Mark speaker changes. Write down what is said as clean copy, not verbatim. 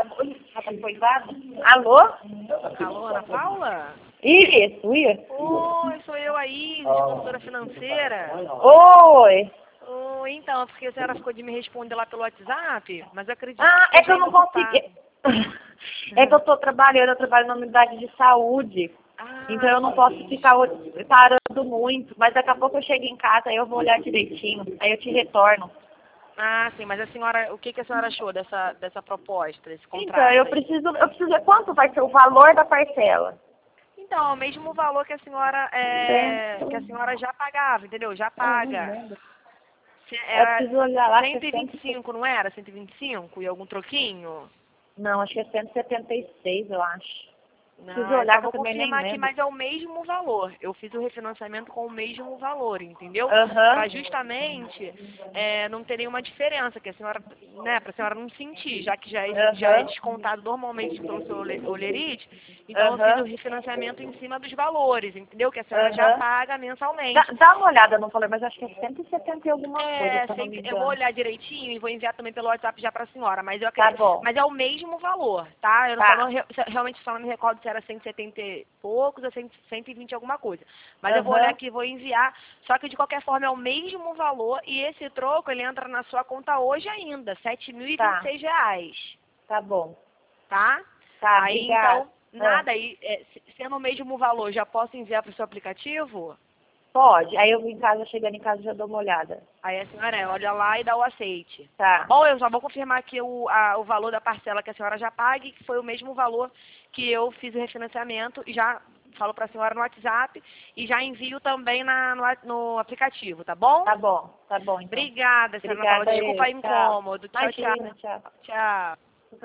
Speaker 1: Rapaz, coitado. Alô?
Speaker 2: Alô, Ana Paula?
Speaker 1: Isso.
Speaker 2: Oi, sou eu aí, consultora financeira.
Speaker 1: Oi.
Speaker 2: Oi, então, porque a senhora ficou de me responder lá pelo WhatsApp, mas eu acredito
Speaker 1: É que
Speaker 2: já
Speaker 1: eu não
Speaker 2: indo ocupado.
Speaker 1: consegui. É que eu trabalho na unidade de saúde. Então eu não posso ficar parando muito. Mas daqui a pouco eu chego em casa, aí eu vou olhar direitinho. Aí eu te retorno.
Speaker 2: Ah, sim, mas a senhora, o que a senhora achou dessa proposta, desse contrato?
Speaker 1: Então, eu preciso ver quanto vai ser o valor da parcela.
Speaker 2: Então, é o mesmo valor que a senhora já pagava, entendeu? Já paga.
Speaker 1: Eu
Speaker 2: Era
Speaker 1: preciso olhar lá.
Speaker 2: 125, não era? 125 e algum troquinho?
Speaker 1: Não, acho que é 176, eu acho. Preciso
Speaker 2: Não, eu
Speaker 1: olhar
Speaker 2: só
Speaker 1: que eu
Speaker 2: vou
Speaker 1: também nem
Speaker 2: confirmar aqui,
Speaker 1: lembro.
Speaker 2: mas é o mesmo valor. Eu fiz o refinanciamento com o mesmo valor, entendeu?
Speaker 1: Aham.
Speaker 2: Para justamente não ter nenhuma diferença, que a senhora, né, para a senhora não sentir, já que já é descontado normalmente pelo seu olerite, então eu fiz o refinanciamento em cima dos valores, entendeu? Que a senhora já paga mensalmente.
Speaker 1: Dá uma olhada no valor, mas acho que é 170 e alguma coisa, se eu não me
Speaker 2: Eu vou
Speaker 1: engano.
Speaker 2: olhar direitinho e vou enviar também pelo WhatsApp já para a senhora, mas eu
Speaker 1: Tá
Speaker 2: acredito,
Speaker 1: bom.
Speaker 2: mas é o mesmo valor, tá? Eu
Speaker 1: Tá.
Speaker 2: realmente só não me recordo se era 170 e poucos ou 120 alguma coisa. Mas eu vou olhar aqui e vou enviar, só que de qualquer forma é o mesmo valor e esse troco ele entra na sua conta hoje ainda, R$ 7.026.
Speaker 1: Tá bom.
Speaker 2: Tá?
Speaker 1: Tá,
Speaker 2: Aí
Speaker 1: obrigada.
Speaker 2: então, nada, aí, sendo o mesmo valor, já posso enviar para o seu aplicativo?
Speaker 1: Pode. Aí eu vou em casa, chegando em casa, já dou uma olhada.
Speaker 2: Aí a senhora olha lá e dá o aceite.
Speaker 1: Tá.
Speaker 2: Bom, eu só vou confirmar aqui o valor da parcela que a senhora já pague, que foi o mesmo valor que eu fiz o refinanciamento e já falo para a senhora no WhatsApp e já envio também no aplicativo, tá bom?
Speaker 1: Tá bom, então.
Speaker 2: Obrigada, senhora Ana Paula. Desculpa o incômodo. Tchau, tchau.
Speaker 1: Imagina, tchau.
Speaker 2: Tchau.